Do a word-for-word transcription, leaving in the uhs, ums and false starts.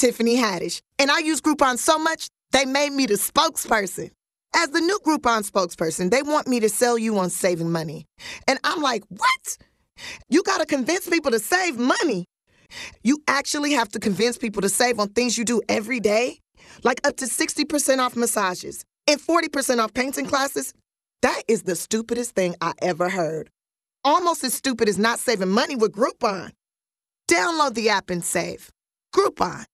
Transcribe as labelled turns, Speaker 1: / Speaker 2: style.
Speaker 1: Tiffany Haddish, and I use Groupon so much, they made me the spokesperson. As the new Groupon spokesperson, they want me to sell you on saving money. And I'm like, what? You gotta convince people to save money. You actually have to convince people to save on things you do every day, like up to sixty percent off massages and forty percent off painting classes. That is the stupidest thing I ever heard. Almost as stupid as not saving money with Groupon. Download the app and save. Groupon.